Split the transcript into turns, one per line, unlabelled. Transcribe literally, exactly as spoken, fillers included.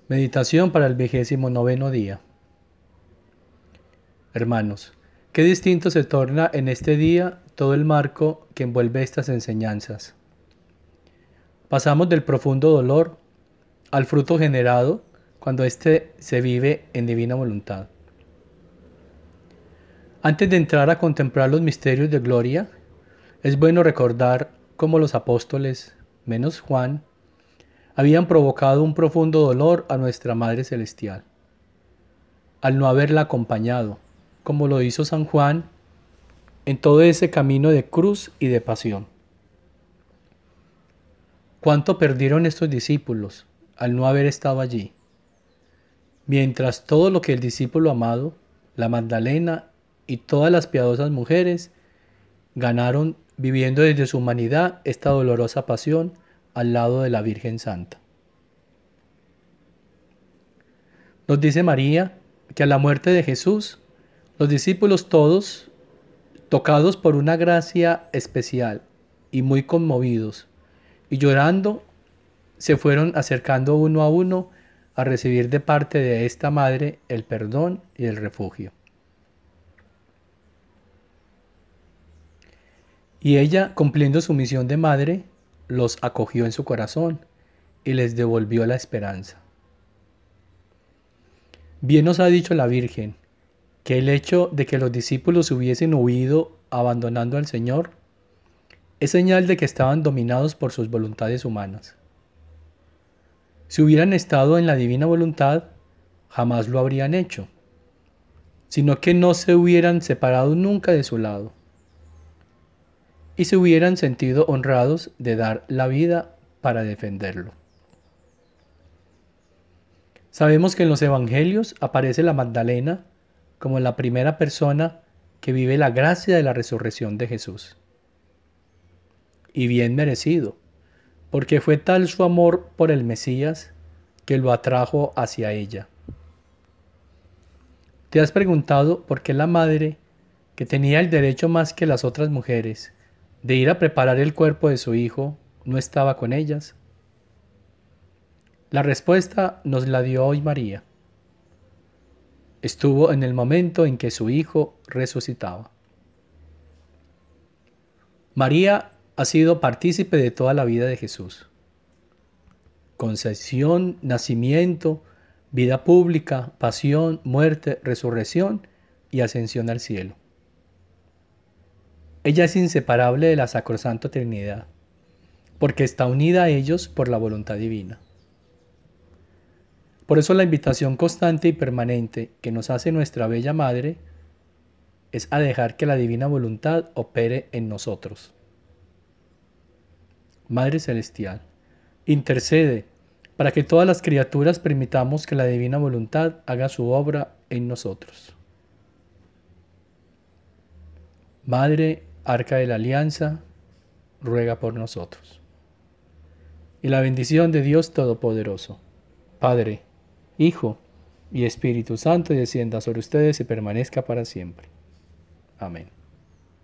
Meditación para el vigésimo noveno día. Hermanos, qué distinto se torna en este día todo el marco que envuelve estas enseñanzas. Pasamos del profundo dolor al fruto generado cuando éste se vive en divina voluntad. Antes de entrar a contemplar los misterios de gloria, es bueno recordar cómo los apóstoles, menos Juan, habían provocado un profundo dolor a nuestra Madre Celestial, al no haberla acompañado, como lo hizo San Juan, en todo ese camino de cruz y de pasión. ¿Cuánto perdieron estos discípulos al no haber estado allí? Mientras todo lo que el discípulo amado, la Magdalena y todas las piadosas mujeres ganaron viviendo desde su humanidad esta dolorosa pasión al lado de la Virgen Santa. Nos dice María que a la muerte de Jesús, los discípulos todos, tocados por una gracia especial y muy conmovidos, y llorando, se fueron acercando uno a uno a recibir de parte de esta madre el perdón y el refugio. Y ella, cumpliendo su misión de madre, los acogió en su corazón y les devolvió la esperanza. Bien nos ha dicho la Virgen que el hecho de que los discípulos hubiesen huido abandonando al Señor es señal de que estaban dominados por sus voluntades humanas. Si hubieran estado en la divina voluntad, jamás lo habrían hecho, sino que no se hubieran separado nunca de su lado y se hubieran sentido honrados de dar la vida para defenderlo. Sabemos que en los evangelios aparece la Magdalena como la primera persona que vive la gracia de la resurrección de Jesús. Y bien merecido, porque fue tal su amor por el Mesías que lo atrajo hacia ella. ¿Te has preguntado por qué la madre, que tenía el derecho más que las otras mujeres de ir a preparar el cuerpo de su hijo, no estaba con ellas? La respuesta nos la dio hoy María. Estuvo en el momento en que su hijo resucitaba. María ha sido partícipe de toda la vida de Jesús. Concepción, nacimiento, vida pública, pasión, muerte, resurrección y ascensión al cielo. Ella es inseparable de la Sacrosanta Trinidad, porque está unida a ellos por la voluntad divina. Por eso la invitación constante y permanente que nos hace nuestra bella Madre es a dejar que la divina voluntad opere en nosotros. Madre Celestial, intercede para que todas las criaturas permitamos que la divina voluntad haga su obra en nosotros. Madre, Arca de la Alianza, ruega por nosotros. Y la bendición de Dios Todopoderoso, Padre, Hijo y Espíritu Santo descienda sobre ustedes y permanezca para siempre. Amén.